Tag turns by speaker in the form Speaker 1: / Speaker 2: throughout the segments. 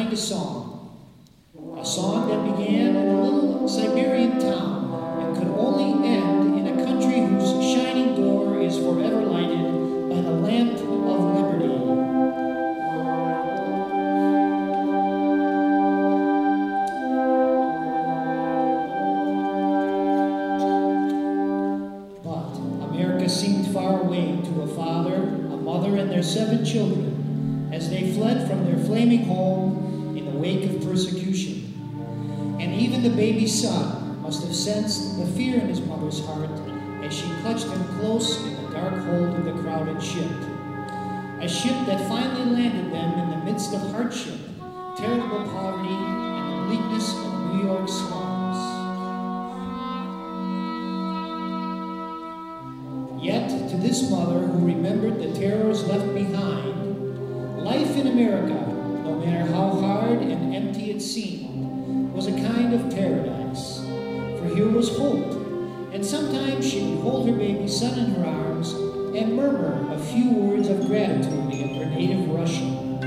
Speaker 1: find a song that began in a little Siberian town and could only end in a country whose shining door is forever lighted by the lamp of liberty. But America seemed far away to a father, a mother, and their 7 children as they fled from their flaming home in the wake of persecution. And even the baby son must have sensed the fear in his mother's heart as she clutched him close in the dark hold of the crowded ship. A ship that finally landed them in the midst of hardship, terrible poverty, and the bleakness of New York slums. Yet, to this mother who remembered the terrors left behind, life in America, no matter how hard and empty it seemed, was a kind of paradise. For here was hope, and sometimes she would hold her baby son in her arms and murmur a few words of gratitude in her native Russian.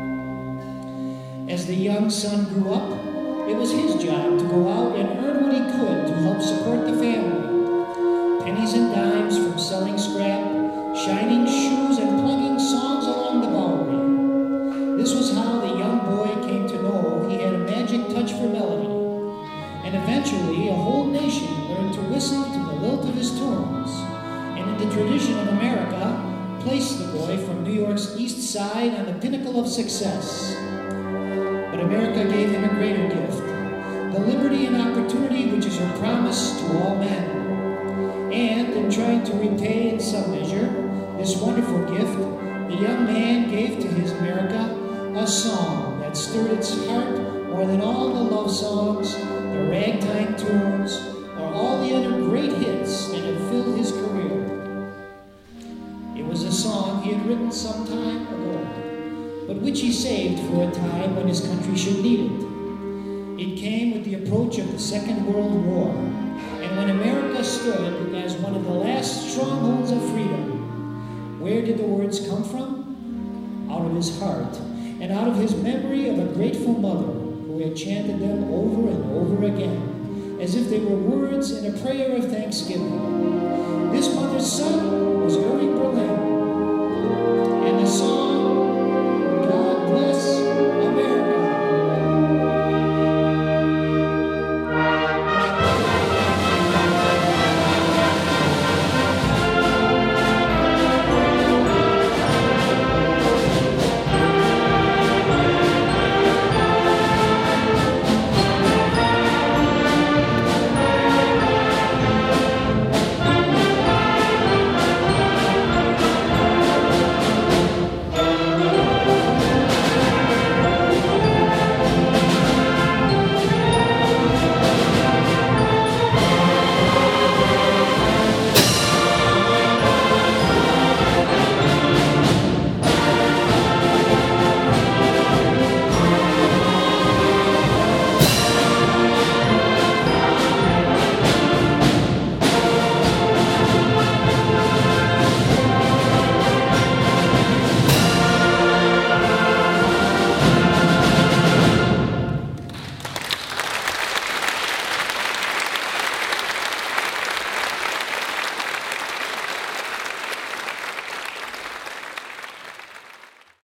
Speaker 1: As the young son grew up, it was his job to go out and earn what he could to help support the family. Pennies and dimes from selling scrap, shining shoes, and plugging songs along the Bowery. This was how the young boy came to know he had a magic touch for melody. And eventually, a whole nation learned to whistle to the lilt of his tunes. And in the tradition of America, placed the boy from New York's East Side on the pinnacle of success. But America gave him a greater gift, the liberty and opportunity which is her promise to all men. And in trying to repay in some measure this wonderful gift, the young man gave to his America a song that stirred its heart more than all the love songs, the ragtime tunes, or all the other great hits that had filled his career. It was a song he had written some time ago, but which he saved for a time when his country should need it. It came with the approach of the Second World War, and when America stood as one of the last strongholds of freedom. Where did the words come from? Out of his heart, and out of his memory of a grateful mother who had chanted them over and over again, as if they were words in a prayer of thanksgiving.